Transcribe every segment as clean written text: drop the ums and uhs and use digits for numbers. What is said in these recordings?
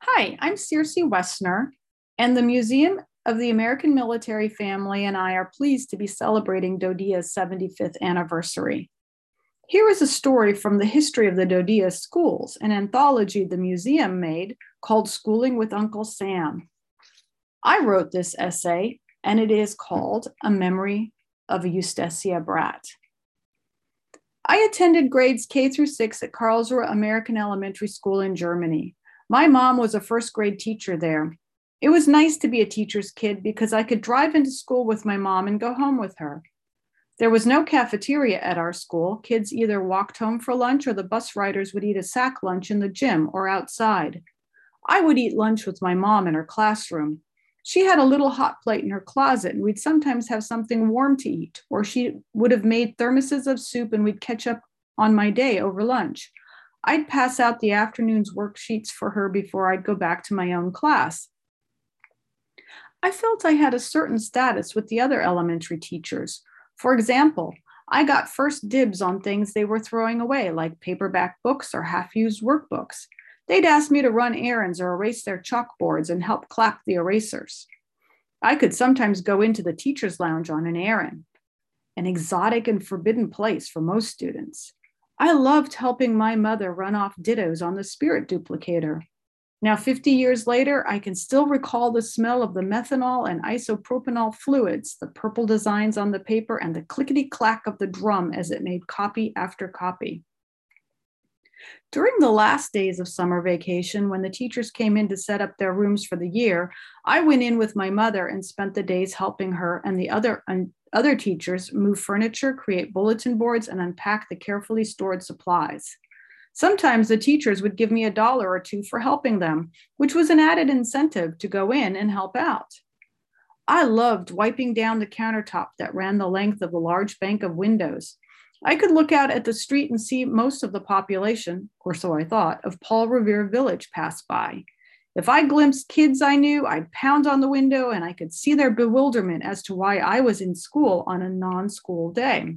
Hi, I'm Circe Westner, and the Museum of the American Military Family and I are pleased to be celebrating DoDEA's 75th anniversary. Here is a story from the history of the DoDEA schools, an anthology the museum made called Schooling with Uncle Sam. I wrote this essay, and it is called A Memory of a Eustacia Brat. I attended grades K through 6 at Karlsruhe American Elementary School in Germany. My mom was a first grade teacher there. It was nice to be a teacher's kid because I could drive into school with my mom and go home with her. There was no cafeteria at our school. Kids either walked home for lunch or the bus riders would eat a sack lunch in the gym or outside. I would eat lunch with my mom in her classroom. She had a little hot plate in her closet, and we'd sometimes have something warm to eat, or she would have made thermoses of soup and we'd catch up on my day over lunch. I'd pass out the afternoon's worksheets for her before I'd go back to my own class. I felt I had a certain status with the other elementary teachers. For example, I got first dibs on things they were throwing away, like paperback books or half-used workbooks. They'd ask me to run errands or erase their chalkboards and help clap the erasers. I could sometimes go into the teacher's lounge on an errand, an exotic and forbidden place for most students. I loved helping my mother run off dittos on the spirit duplicator. Now, 50 years later, I can still recall the smell of the methanol and isopropanol fluids, the purple designs on the paper, and the clickety-clack of the drum as it made copy after copy. During the last days of summer vacation, when the teachers came in to set up their rooms for the year, I went in with my mother and spent the days helping her and the other teachers move furniture, create bulletin boards, and unpack the carefully stored supplies. Sometimes the teachers would give me $1 or $2 for helping them, which was an added incentive to go in and help out. I loved wiping down the countertop that ran the length of a large bank of windows. I could look out at the street and see most of the population, or so I thought, of Paul Revere Village pass by. If I glimpsed kids I knew, I'd pound on the window and I could see their bewilderment as to why I was in school on a non-school day.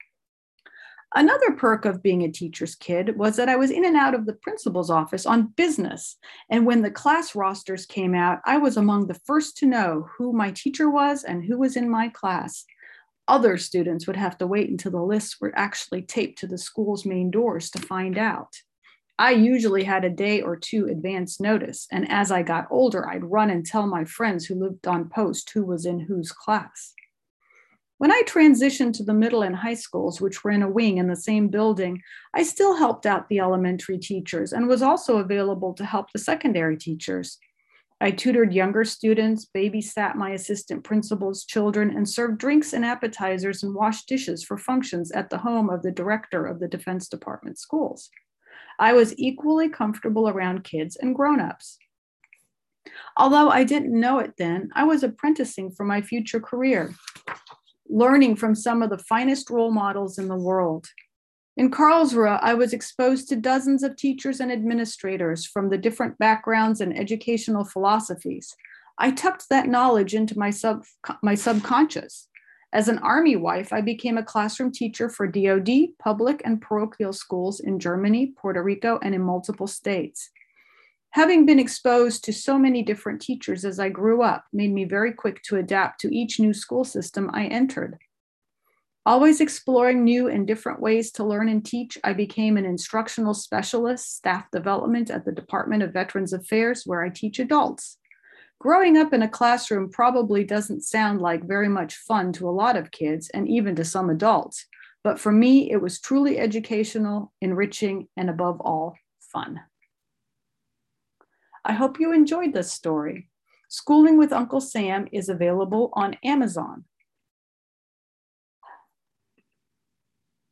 Another perk of being a teacher's kid was that I was in and out of the principal's office on business. And when the class rosters came out, I was among the first to know who my teacher was and who was in my class. Other students would have to wait until the lists were actually taped to the school's main doors to find out. I usually had a day or two advance notice, and as I got older, I'd run and tell my friends who lived on post who was in whose class. When I transitioned to the middle and high schools, which were in a wing in the same building, I still helped out the elementary teachers and was also available to help the secondary teachers. I tutored younger students, babysat my assistant principal's children, and served drinks and appetizers and washed dishes for functions at the home of the director of the Defense Department schools. I was equally comfortable around kids and grown-ups. Although I didn't know it then, I was apprenticing for my future career, learning from some of the finest role models in the world. In Karlsruhe, I was exposed to dozens of teachers and administrators from the different backgrounds and educational philosophies. I tucked that knowledge into my subconscious. As an Army wife, I became a classroom teacher for DoD, public and parochial schools in Germany, Puerto Rico, and in multiple states. Having been exposed to so many different teachers as I grew up made me very quick to adapt to each new school system I entered. Always exploring new and different ways to learn and teach, I became an instructional specialist, staff development at the Department of Veterans Affairs, where I teach adults. Growing up in a classroom probably doesn't sound like very much fun to a lot of kids and even to some adults, but for me, it was truly educational, enriching, and above all, fun. I hope you enjoyed this story. Schooling with Uncle Sam is available on Amazon.